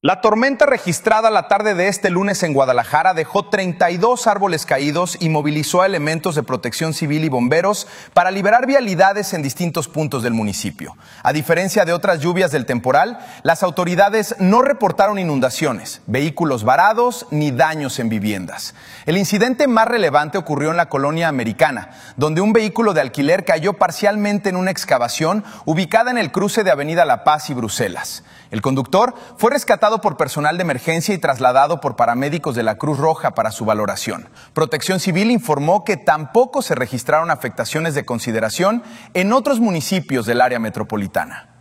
La tormenta registrada la tarde de este lunes en Guadalajara dejó 32 árboles caídos y movilizó a elementos de protección civil y bomberos para liberar vialidades en distintos puntos del municipio. A diferencia de otras lluvias del temporal, las autoridades no reportaron inundaciones, vehículos varados ni daños en viviendas. El incidente más relevante ocurrió en la colonia Americana, donde un vehículo de alquiler cayó parcialmente en una excavación ubicada en el cruce de Avenida La Paz y Bruselas. El conductor fue rescatado por personal de emergencia y trasladado por paramédicos de la Cruz Roja para su valoración. Protección Civil informó que tampoco se registraron afectaciones de consideración en otros municipios del área metropolitana.